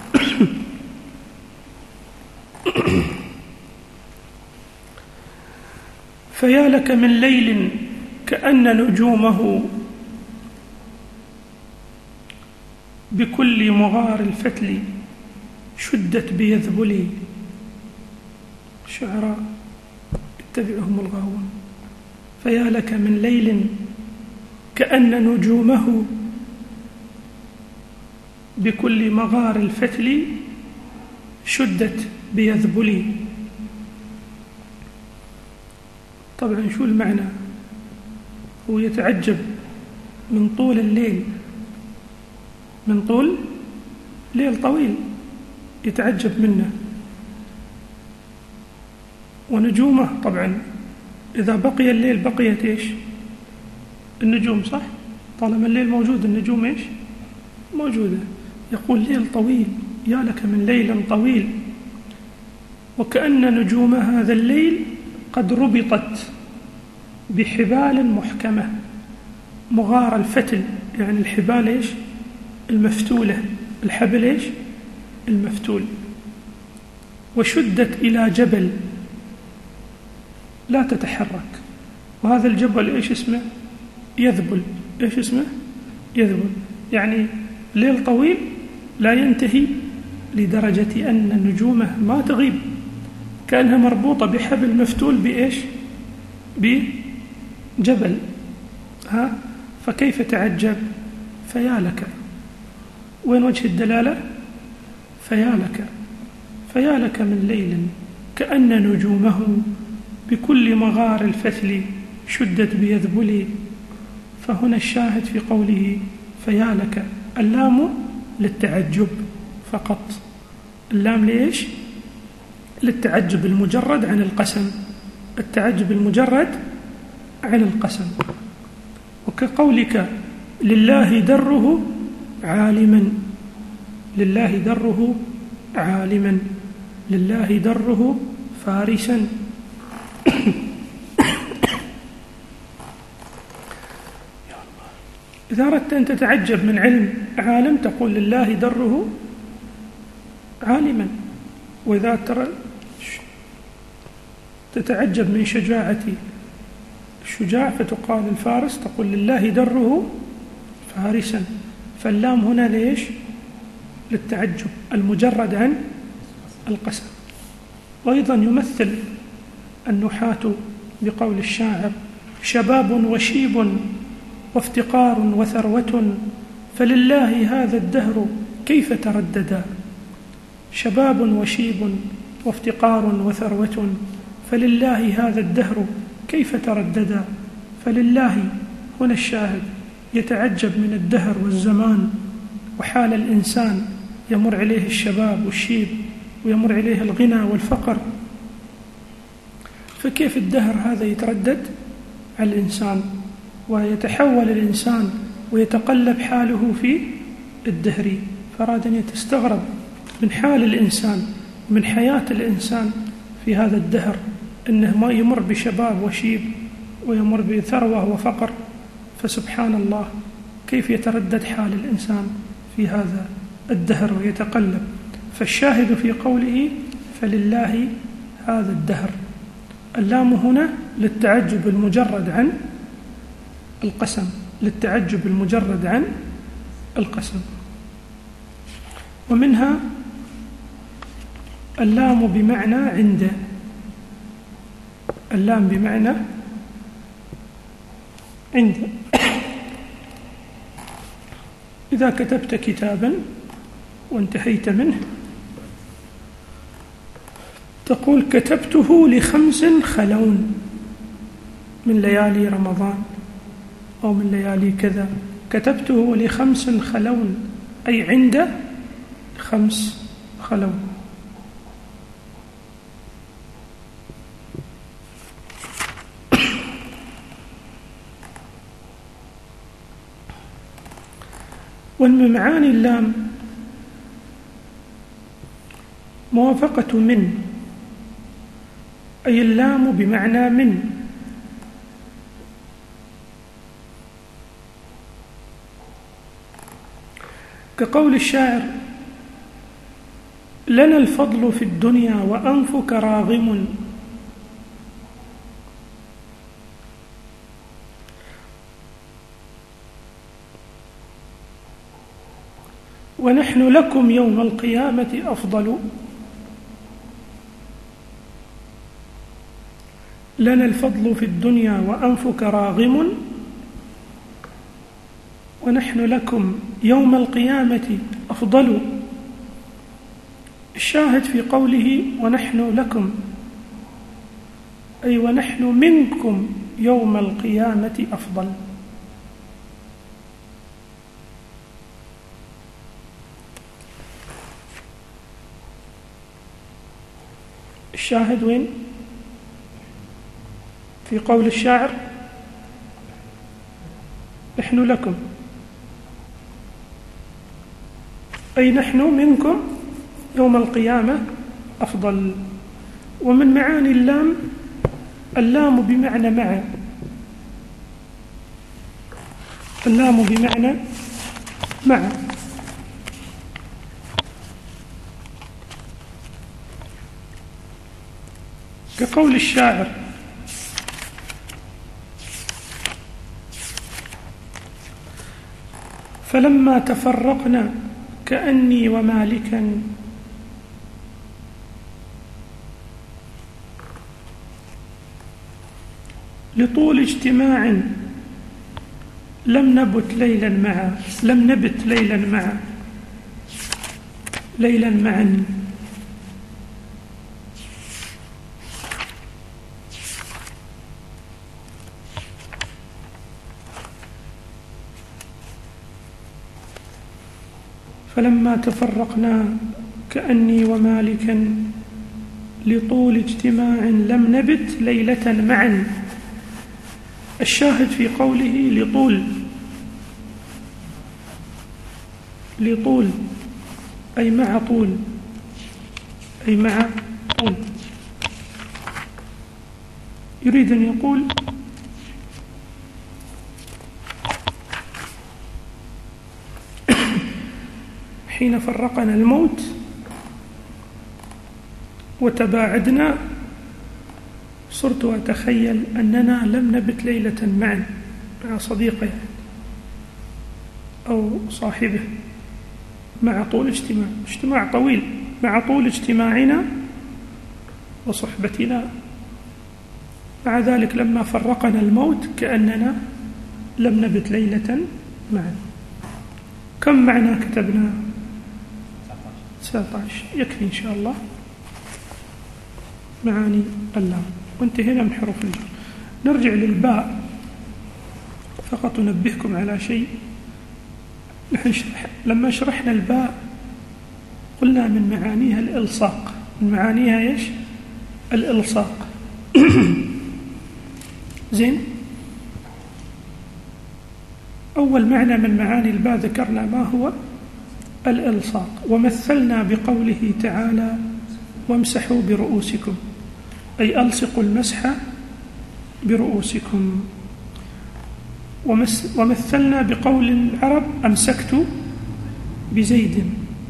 فيا لك من ليل كأن نجومه بكل مغار الفتل شدت بيذبلي. شعراء اتبعهم الغاوون. فيا لك من ليل كأن نجومه بكل مغار الفتل شدت بيذبلي. طبعا شو المعنى؟ هو يتعجب من طول الليل، من طول ليل طويل يتعجب منه. ونجومه طبعا إذا بقي الليل بقيت إيش؟ النجوم، صح؟ طالما الليل موجود النجوم إيش؟ موجودة. يقول ليل طويل، يا لك من ليل طويل، وكأن نجوم هذا الليل قد ربطت بحبال محكمة. مغار الفتل يعني الحبال إيش؟ المفتولة، الحبل إيش؟ المفتول. وشدت إلى جبل لا تتحرك، وهذا الجبل إيش اسمه؟ يذبل. إيش اسمه؟ يذبل. يعني ليل طويل لا ينتهي لدرجة أن نجومه ما تغيب، كأنها مربوطة بحبل مفتول بإيش؟ بجبل. ها؟ فكيف تعجب؟ فيا لك. وين وجه الدلالة؟ فيا لك، فيا لك من ليل كأن نجومه بكل مغار الفتل شدت بيذبلي. فهنا الشاهد في قوله فيا لك، اللام للتعجب فقط. اللام ليش؟ للتعجب المجرد عن القسم، التعجب المجرد عن القسم. وكقولك لله دره عالما، لله دره عالما، لله دره فارسا. إذا أردت أن تتعجب من علم عالم تقول لله دره عالما. وإذا ترى تتعجب من شجاعة الشجاع فتقال الفارس، تقول لله دره فارسا. فاللام هنا ليش؟ للتعجب المجرد عن القسم. وأيضا يمثل النحاة بقول الشاعر شباب وشيب وافتقار وثروة فلله هذا الدهر كيف ترددا. شباب وشيب وافتقار وثروة فلله هذا الدهر كيف ترددا. فلله هنا الشاهد يتعجب من الدهر والزمان وحال الإنسان، يمر عليه الشباب والشيب ويمر عليه الغنى والفقر، فكيف الدهر هذا يتردد على الإنسان ويتحول الإنسان ويتقلب حاله في الدهر. فأراد أن يتستغرب من حال الإنسان من حياة الإنسان في هذا الدهر، إنه ما يمر بشباب وشيب ويمر بثروة وفقر، فسبحان الله كيف يتردد حال الإنسان في هذا الدهر ويتقلب. فالشاهد في قوله فلله هذا الدهر، اللام هنا للتعجب المجرد عن القسم، للتعجب المجرد عن القسم. ومنها اللام بمعنى عند، اللام بمعنى عند. إذا كتبت كتابا وانتهيت منه تقول كتبته لخمس خلون من ليالي رمضان أو من ليالي كذا، كتبته لخمس خلون أي عند خمس خلون. ومن معاني اللام موافقة من، أي اللام بمعنى من. كقول الشاعر: لنا الفضل في الدنيا وأنفك راغم. ونحن لكم يوم القيامة أفضل. لنا الفضل في الدنيا وأنفك راغم، ونحن لكم يوم القيامة أفضل. الشاهد في قوله ونحن لكم، أي ونحن منكم يوم القيامة أفضل. الشاهد وين؟ في قول الشاعر: نحن لكم، أي نحن منكم يوم القيامة أفضل. ومن معاني اللام اللام بمعنى مع، اللام بمعنى مع. كقول الشاعر: فلما تفرقنا كأني ومالكا لطول اجتماع لم نبت ليلا معا. لم نبت ليلا معا، ليلا معا. فلما تفرقنا كأني ومالكا لطول اجتماع لم نبت ليلة معا. الشاهد في قوله لطول، لطول أي مع طول، أي مع طول. يريد أن يقول حين فرقنا الموت وتباعدنا صرت أتخيل أننا لم نبت ليلة معا، مع صديقه أو صاحبه، مع طول اجتماع، اجتماع طويل، مع طول اجتماعنا وصحبتنا. مع ذلك لما فرقنا الموت كأننا لم نبت ليلة معا. كم معنى كتبنا؟ تسعة عشر يكفي إن شاء الله معاني اللام. وانتهينا من حروف الجر. نرجع للباء. فقط أنبهكم على شيء. نحن شرح لما شرحنا الباء قلنا من معانيها الإلصاق. من معانيها إيش؟ الإلصاق. زين. أول معنى من معاني الباء ذكرنا ما هو الإلصاق، ومثلنا بقوله تعالى: وامسحوا برؤوسكم، أي ألصقوا المسح برؤوسكم. ومثلنا بقول العرب: أمسكت بزيد.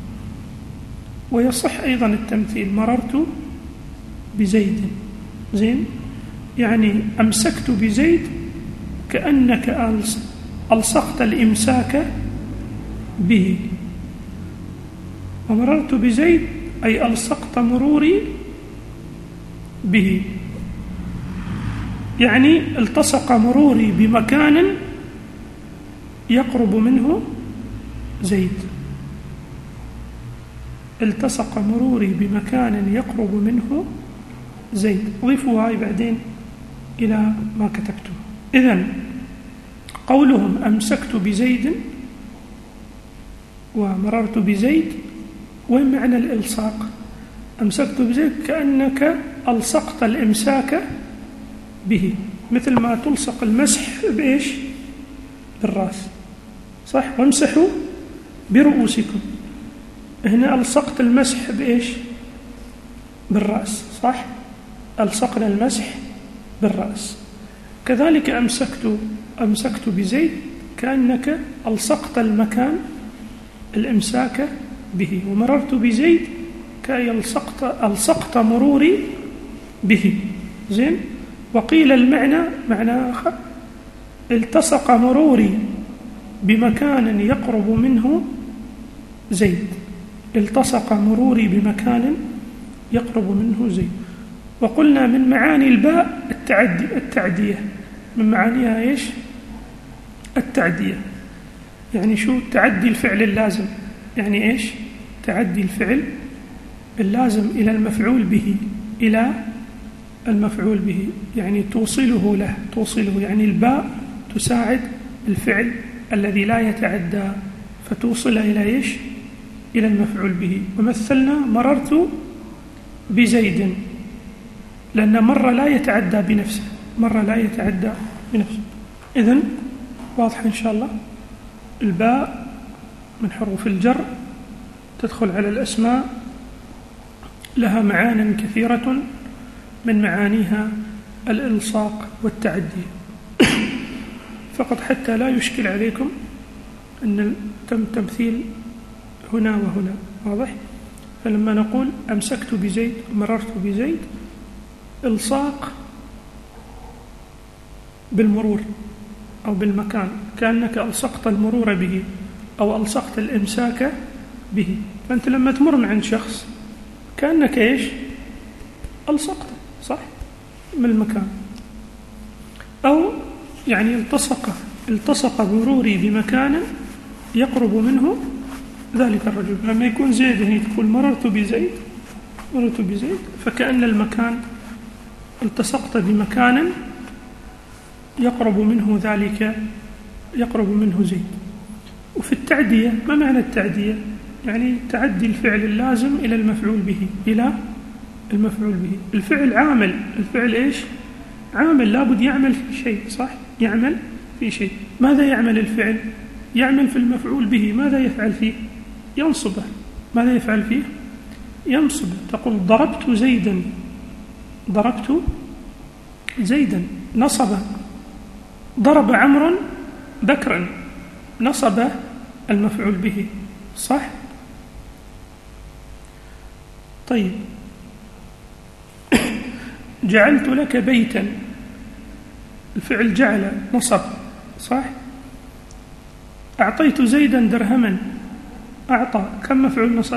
ويصح أيضا التمثيل: مررت بزيد. زين، يعني أمسكت بزيد كأنك ألصقت الإمساك به، ومررت بزيد أي ألصقت مروري به، يعني التصق مروري بمكان يقرب منه زيد. التصق مروري بمكان يقرب منه زيد. ضيفوا هاي بعدين إلى ما كتبته. إذن قولهم أمسكت بزيد ومررت بزيد، وين معنى الإلصاق؟ أمسكت بزيد كأنك ألصقت الإمساك به، مثل ما تلصق المسح بإيش؟ بالرأس، صح؟ وامسحوا برؤوسكم. هنا ألصقت المسح بإيش؟ بالرأس، صح؟ ألصقنا المسح بالرأس. كذلك أمسكت أمسكت بزيد كأنك ألصقت المكان الإمساك به، ومررت بزيد كأي ألصقت ألصقت مروري به. زين. وقيل المعنى معنى آخر، التصق مروري بمكان يقرب منه زيد، التصق مروري بمكان يقرب منه زيد. وقلنا من معاني الباء التعدي التعدية، من معانيها إيش؟ التعدية. يعني شو؟ تعدي الفعل اللازم. يعني إيش؟ تعدي الفعل اللازم إلى المفعول به، إلى المفعول به، يعني توصله له، توصله. يعني الباء تساعد الفعل الذي لا يتعدى فتوصل إلى إيش؟ إلى المفعول به. ومثلنا مررت بزيد، لأن مرة لا يتعدى بنفسه، مرة لا يتعدى بنفسه. إذن واضح إن شاء الله. الباء من حروف الجر تدخل على الأسماء، لها معان كثيرة، من معانيها الإلصاق والتعدي. فقط حتى لا يشكل عليكم أن تم تمثيل هنا وهنا، واضح؟ فلما نقول أمسكت بزيد، مررت بزيد، إلصاق بالمرور أو بالمكان، كأنك ألصقت المرور به أو ألصقت الإمساك به. فأنت لما تمر من عند شخص كأنك إيش؟ ألصقت، صح؟ من المكان. أو يعني التصق التصق مروري بمكان يقرب منه ذلك الرجل. لما يكون زيد هنا تقول مررت بزيد، مررت بزيد، فكأن المكان التصقت بمكان يقرب منه ذلك، يقرب منه زيد. وفي التعدية، ما معنى التعدية؟ يعني تعدي الفعل اللازم إلى المفعول به، إلى المفعول به. الفعل عامل، الفعل إيش؟ عامل، لابد يعمل في شيء، صح؟ يعمل في شيء. ماذا يعمل الفعل؟ يعمل في المفعول به. ماذا يفعل فيه؟ ينصبه. ماذا يفعل فيه؟ ينصبه. تقول ضربت زيدا، ضربت زيدا، نصب. ضرب عمرو بكرا، نصب المفعول به، صح؟ طيب، جعلت لك بيتا، الفعل جعل، نصب، صح؟ أعطيت زيدا درهما، أعطى، كم مفعول نصب؟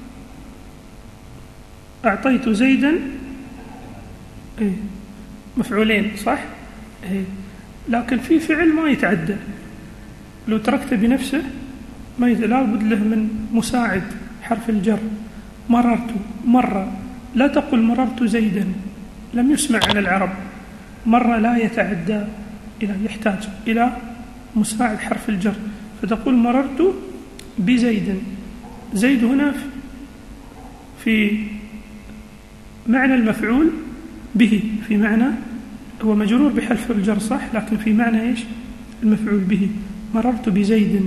أعطيت زيدا إيه؟ مفعولين، صح؟ إيه؟ لكن في فعل ما يتعدى، لو تركت بنفسه ما يتعدى، لا بد له من مساعد، حرف الجر. مررت، مرة، لا تقل مررت زيدا، لم يسمع على العرب. مرة لا يتعدى، إلى يحتاج إلى مساعد حرف الجر، فتقول مررت بزيد. زيد هنا في معنى المفعول به، في معنى هو مجرور بحرف الجر، صح؟ لكن في معنى إيش؟ المفعول به. مررت بزيد.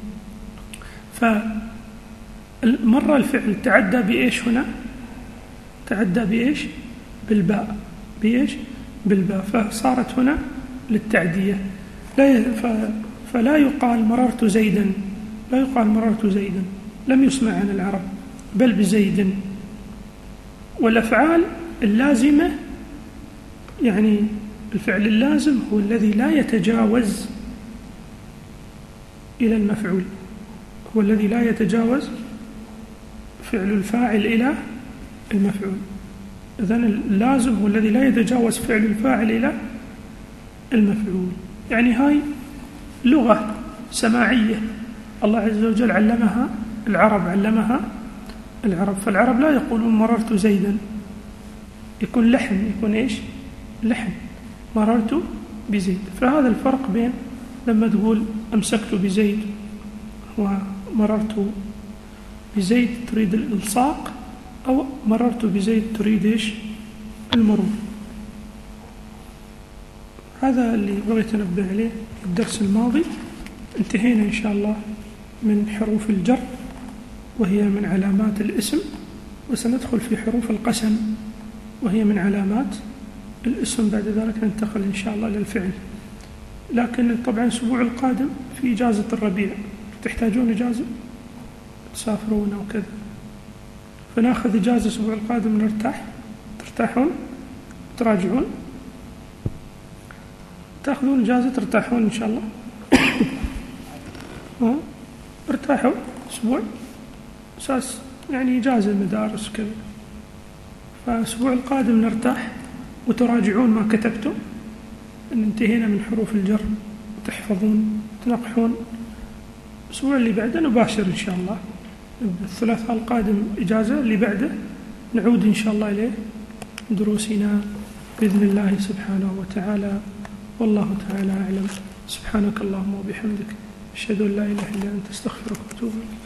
فمرة الفعل تعدى بإيش هنا؟ تعدى بإيش؟ بالباء. بإيش؟ بالباء. فصارت هنا للتعدية. لا فلا يقال مررت زيدا، لا يقال مررت زيدا، لم يسمع عن العرب، بل بزيد. والأفعال اللازمة، يعني الفعل اللازم هو الذي لا يتجاوز إلى المفعول، هو الذي لا يتجاوز فعل الفاعل إلى المفعول. إذن اللازم هو الذي لا يتجاوز فعل الفاعل إلى المفعول. يعني هاي لغة سماعية الله عز وجل علمها العرب، علمها العرب. فالعرب لا يقولون مررت زيدا، يكون لحن، يكون إيش؟ لحن، مررت بزيد. فهذا الفرق بين لما تقول أمسكت بزيد ومررت بزيد تريد الإلصاق، أو مررت بزيد تريد إيش؟ المرور. هذا اللي بغيت أنبه عليه الدرس الماضي. انتهينا إن شاء الله من حروف الجر، وهي من علامات الاسم. وسندخل في حروف القسم وهي من علامات الاسم. بعد ذلك ننتقل إن شاء الله للفعل. لكن طبعا الأسبوع القادم في إجازة الربيع، تحتاجون إجازة تسافرون أو كذا، فناخذ إجازة الأسبوع القادم نرتاح، ترتاحون تراجعون، تأخذون إجازة ترتاحون إن شاء الله. ارتاحوا أسبوع أساس يعني إجازة المدارس كذا، فالأسبوع القادم نرتاح وتراجعون ما كتبتم، إن انتهينا من حروف الجر وتحفظون تنقحون. الأسبوع اللي بعده نباشر إن شاء الله، الثلاثاء القادم إجازة، اللي بعده نعود إن شاء الله إليه دروسنا بإذن الله سبحانه وتعالى. والله تعالى أعلم. سبحانك اللهم وبحمدك، أشهد أن لا إله إلا أنت، أستغفرك وأتوب إليك.